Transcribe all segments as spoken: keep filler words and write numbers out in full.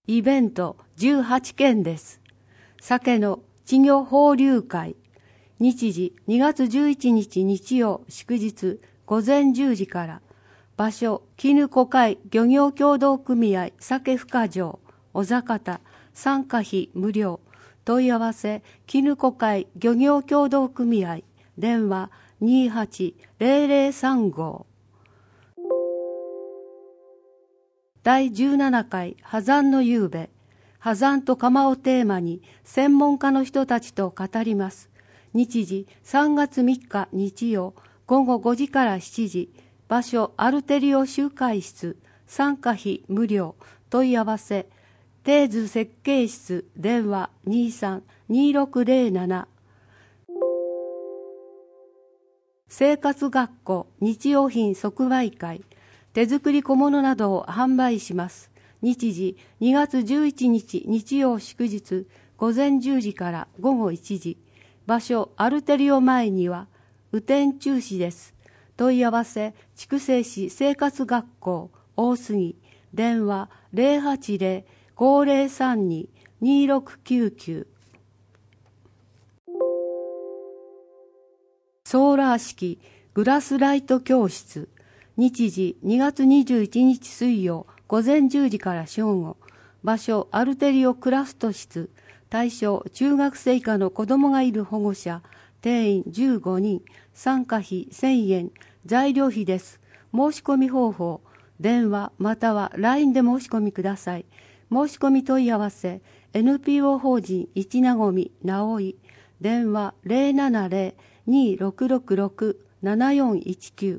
イベントじゅうはちけんです。酒の稚魚放流会。日時にがつじゅういちにち日曜祝日午前じゅうじから。場所絹小海漁業協同組合酒深場小坂田。参加費無料。問い合わせ絹小海漁業協同組合電話にーはちぜろぜろさんご。だいじゅうななかい波山の夕べ、波山と釜をテーマに専門家の人たちと語ります。日時さんがつみっか日曜ごごごじからしちじ、場所アルテリオ集会室、参加費無料、問い合わせ、定図設計室電話にーさんにーろくぜろなな。生活学校日用品即売会、手作り小物などを販売します。日時にがつじゅういちにち日曜祝日午前じゅうじからごごいちじ。場所アルテリオ前には雨天中止です。問い合わせ筑西市生活学校大杉電話ぜろはちぜろごぜろさんににーろくきゅうきゅう。ソーラー式グラスライト教室。日時にがつにじゅういちにち水曜午前じゅうじから正午。場所アルテリオクラフト室。対象中学生以下の子供がいる保護者。定員じゅうごにん。参加費せんえん。材料費です。申し込み方法。電話または ライン で申し込みください。申し込み問い合わせ エヌピーオー 法人一なごみ直井電話ぜろななぜろにーろくろくろくななよんいちきゅう。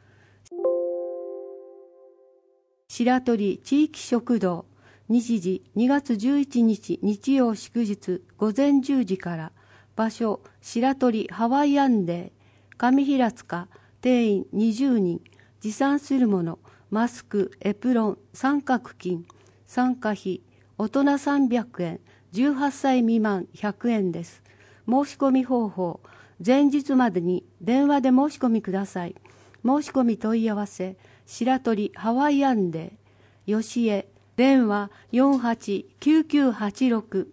白鳥地域食堂。日時にがつじゅういちにち日曜祝日午前じゅうじから。場所白鳥ハワイアンデー上平塚。定員にじゅうにん。持参するものマスクエプロン三角巾。参加費大人さんびゃくえん、じゅうはっさい未満ひゃくえんです。申し込み方法。前日までに電話で申し込みください。申し込み問い合わせ白鳥ハワイアンデー吉江電話よんはちきゅうきゅうはちろく。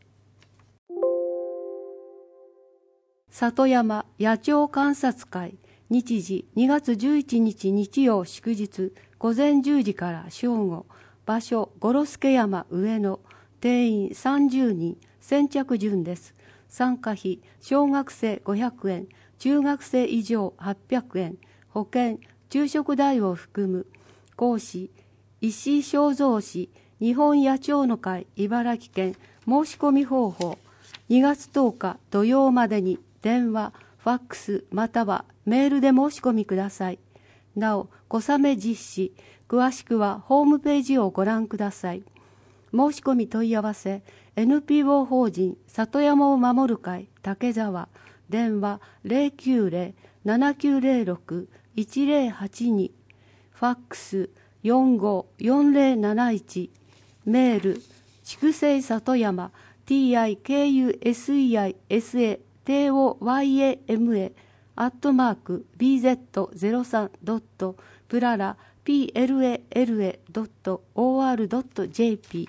里山野鳥観察会。日時にがつじゅういちにち日曜祝日午前じゅうじから正午。場所五呂助山上野。定員さんじゅうにん。先着順です。参加費小学生ごひゃくえん、中学生以上はっぴゃくえん、保険昼食代を含む。講師石井正蔵氏日本野鳥の会茨城県。申し込み方法。にがつとおか土曜までに電話ファックスまたはメールで申し込みください。なお小雨実施詳しくはホームページをご覧ください。申し込み問い合わせ エヌピーオー 法人里山を守る会竹沢電話ぜろきゅうぜろななきゅうぜろろくいちぜろはちに。ファックスよんごよんぜろなないち。メール筑西里山 ティーアイケーユーエスイーアイエスエーティーオーワイエーエムエー アットマーク ビーゼットゼロさん ドットプララ ピーエルエーエルエー ドットオーアール ドット ジェーピー。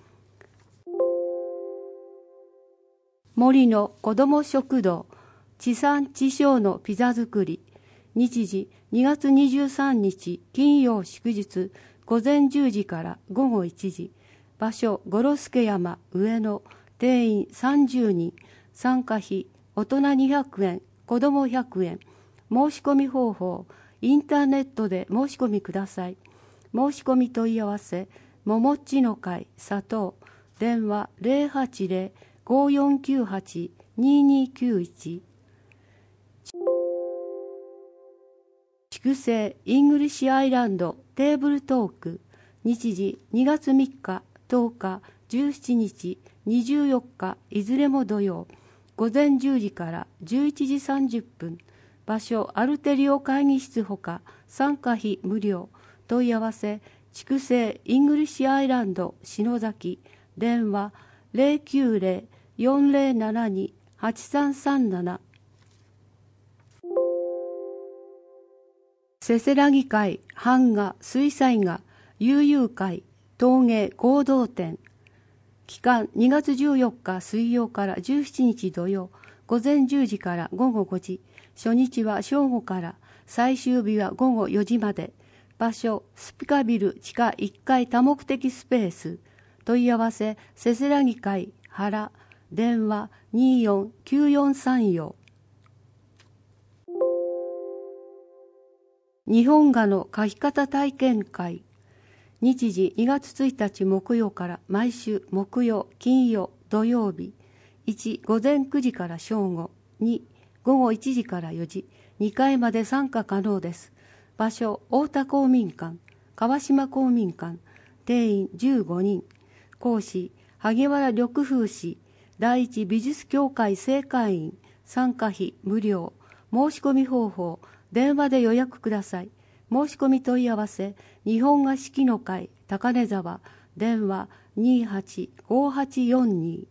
森の子ども食堂地産地消のピザ作り。日時にがつにじゅうさんにち金曜祝日午前じゅうじからごごいちじ。場所五呂助山上野。定員さんじゅうにん。参加費大人にひゃくえん、子どもひゃくえん。申し込み方法。インターネットで申し込みください。申し込み問い合わせももっちの会佐藤電話ぜろはちぜろごよんきゅうはちにーにーきゅういち。筑西イングリッシュアイランドテーブルトーク。日時にがつみっかとおかじゅうしちにちにじゅうよっかいずれも土曜午前じゅうじからじゅういちじさんじゅっぷん。場所アルテリオ会議室ほか参加費無料。問い合わせ筑西イングリッシュアイランド篠崎電話ぜろきゅうぜろよんぜろななにはちさんさんなな。せせらぎ会版画水彩画悠々会陶芸合同展。期間にがつじゅうよっか水曜からじゅうしちにち土曜、午前じゅうじから午後ごじ、初日は正午から、最終日は午後よじまで。場所、スピカビル地下いっかい多目的スペース。問い合わせ、せせらぎ会原、電話にーよんきゅうよんさんよん。日本画の描き方体験会。日時にがつついたち木曜から毎週木曜、金曜、土曜日。いち、午前くじから正午。に、午後いちじからよじ。にかいまで参加可能です。場所、太田公民館、川島公民館。定員じゅうごにん。講師、萩原緑風氏、第一美術協会正会員。参加費無料。申し込み方法、電話で予約ください。申し込み問い合わせ、日本画式の会、高根沢、電話にーはちごはちよんに。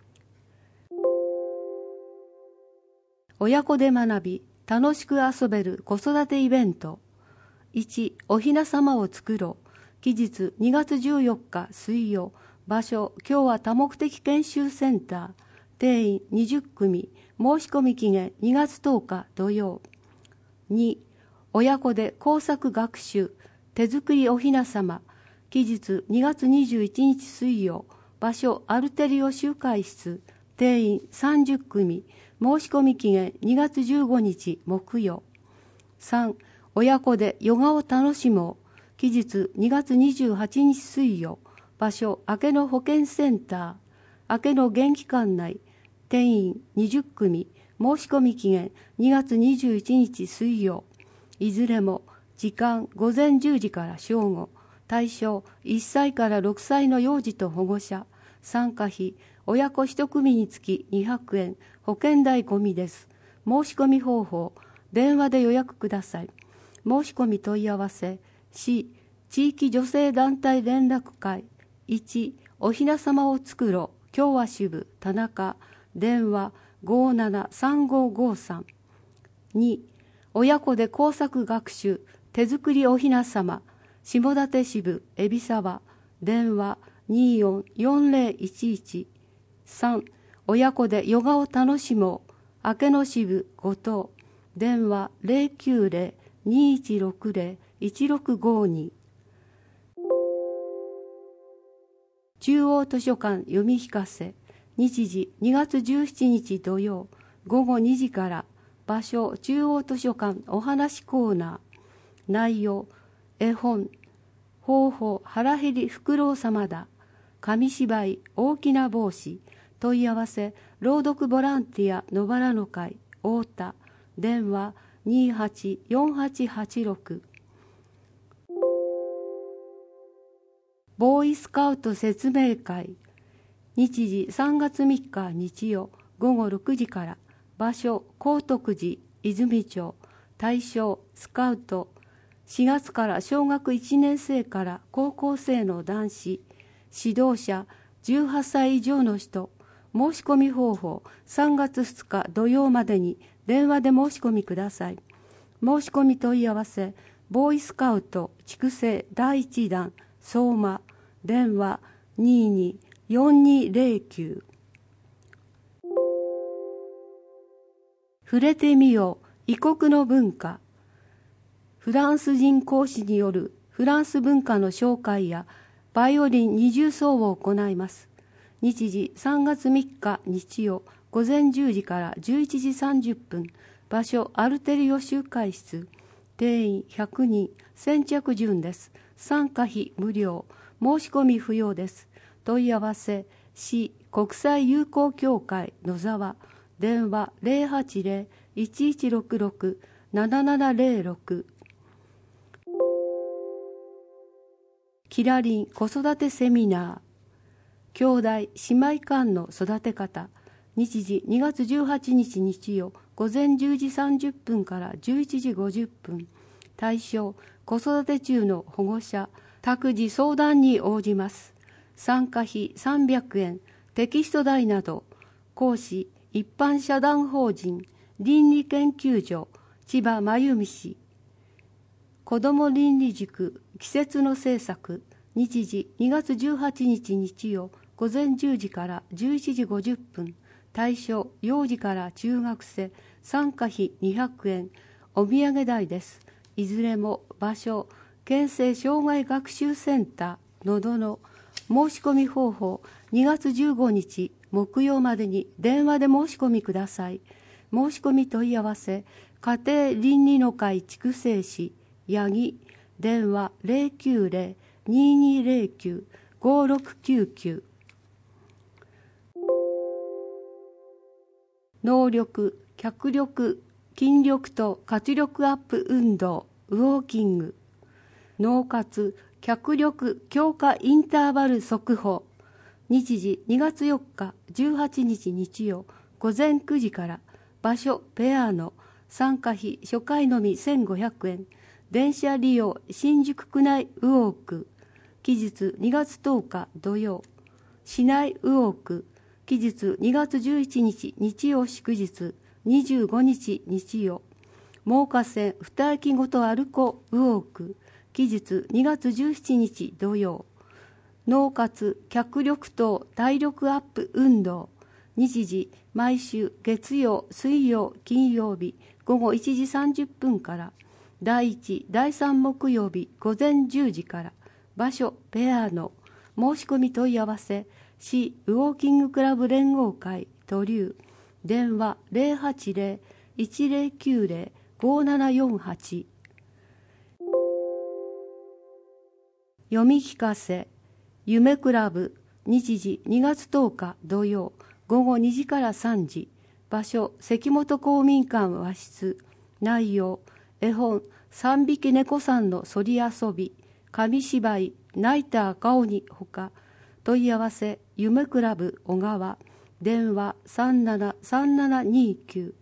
親子で学び、楽しく遊べる子育てイベント。いち、おひなさまを作ろう。期日にがつじゅうよっか水曜。場所、今日は多目的研修センター。定員にじゅっくみ。申し込み期限にがつとおか土曜。に、親子で工作学習、手作りおひなさま。期日にがつにじゅういちにち水曜。場所、アルテリオ集会室。定員さんじゅっくみ。申し込み期限にがつじゅうごにち木曜。さん、親子でヨガを楽しもう。期日にがつにじゅうはちにち水曜。場所、明けの保健センター。明けの元気館内。定員にじゅっくみ。申し込み期限にがつにじゅういちにち水曜。いずれも時間午前じゅうじから正午。対象いっさいからろくさいの幼児と保護者。参加費親子一組につきにひゃくえん。保険代込みです。申し込み方法、電話で予約ください。申し込み問い合わせ、市地域女性団体連絡会。いち、おひなさまを作ろう。今日は支部田中。電話ごーななさんごーごーさん。に、親子で工作学習、手作りおひなさま。下館支部海老沢。電話にーよんよんぜろいちいち。さん、親子でヨガを楽しもう。明けの支部後藤。電話ゼロきゅうゼロにいちろくゼロいちろくごに。中央図書館読み聞かせ。日時にがつじゅうしちにち土曜。午後にじから。場所、中央図書館お話コーナー。内容、絵本、方法、腹減りフクロウ様だ。紙芝居、大きな帽子。問い合わせ、朗読ボランティア野原の会、太田。電話にーはちよんはちはちろく。ボーイスカウト説明会。日時さんがつみっか日曜午後ろくじから。場所、高徳寺、泉町。対象、スカウト。しがつから小学いちねんせいから高校生の男子。指導者、じゅうはっさい以上の人。申し込み方法、さんがつふつか土曜までに電話で申し込みください。申し込み問い合わせ、ボーイスカウト筑西だいいちだん相馬。電話にーにーよんにーゼロきゅう。触れてみよう異国の文化。フランス人講師によるフランス文化の紹介やバイオリン二重奏を行います。日時さんがつみっか日曜午前じゅうじからじゅういちじさんじゅっぷん。場所、アルテリオ集会室。定員ひゃくにん。先着順です。参加費無料。申し込み不要です。問い合わせ、市国際友好協会野沢。電話ゼロはちゼロいちいちろくろくななななゼロろく。キラリン子育てセミナー。兄弟姉妹間の育て方。日時にがつじゅうはちにち日曜午前じゅうじさんじゅっぷんからじゅういちじごじゅっぷん。対象、子育て中の保護者。託児相談に応じます。参加費さんびゃくえん。テキスト代など。講師、一般社団法人倫理研究所千葉真由美氏。子ども倫理塾季節の制作。 日時にがつじゅうはちにち日曜午前じゅうじからじゅういちじごじゅっぷん、対象幼児から中学生、参加費にひゃくえん、お土産代です。いずれも場所、県政障害学習センターのどの申し込み方法、にがつじゅうごにち木曜までに電話で申し込みください。申し込み問い合わせ、家庭倫理の会筑西市八木、電話 ゼロきゅうゼロ にーにーゼロきゅう ごろくきゅうきゅう。能力、脚力、筋力と活力アップ運動、ウォーキング。脳活、脚力強化インターバル速歩。日時にがつよっかじゅうはちにち日曜午前くじから、場所ペアの、参加費初回のみせんごひゃくえん、電車利用新宿区内ウォーク。期日にがつとおか土曜、市内ウォーク。期日にがつじゅういちにち日曜祝日、にじゅうごにち日曜、真岡線二駅ごと歩こうウォーク。期日にがつじゅうしちにち土曜、脳活脚力等体力アップ運動。日時毎週月曜、水曜、金曜日ごごいちじさんじゅっぷんから、だいいち、だいさん木曜日午前じゅうじから、場所ペアの。申し込み問い合わせ、市ウォーキングクラブ連合会都留、電話 ゼロはちゼロ いちゼロきゅうゼロ ごななよんはち。読み聞かせ、夢クラブ。日時にがつとおか土曜ごごにじからさんじ、場所関本公民館和室。内容絵本三匹猫さんのそり遊び、紙芝居泣いた赤鬼ほか。問い合わせ夢クラブ小川、電話 さんななさんななにきゅう。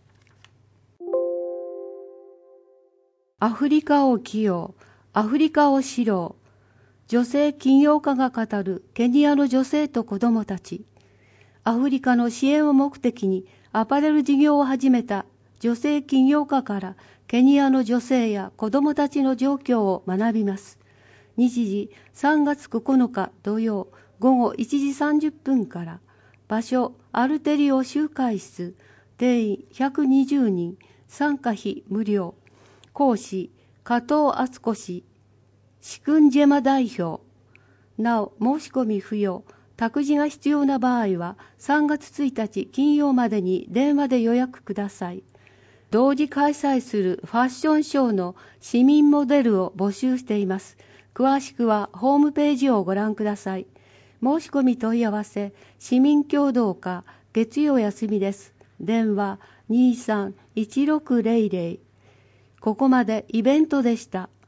アフリカを起用、アフリカを知ろう。女性起業家が語るケニアの女性と子どもたち。アフリカの支援を目的にアパレル事業を始めた女性起業家からケニアの女性や子どもたちの状況を学びます。日時さんがつここのか土曜ごごいちじさんじゅっぷんから、場所アルテリオ集会室、定員ひゃくにじゅうにん、参加費無料。講師加藤敦子氏、シクンジェマ代表。なお申し込み不要、託児が必要な場合はさんがつついたち金曜までに電話で予約ください。同時開催するファッションショーの市民モデルを募集しています。詳しくはホームページをご覧ください。申し込み問い合わせ、市民協同課、月曜休みです。電話 にーさんいちろくゼロゼロ。ここまでイベントでした。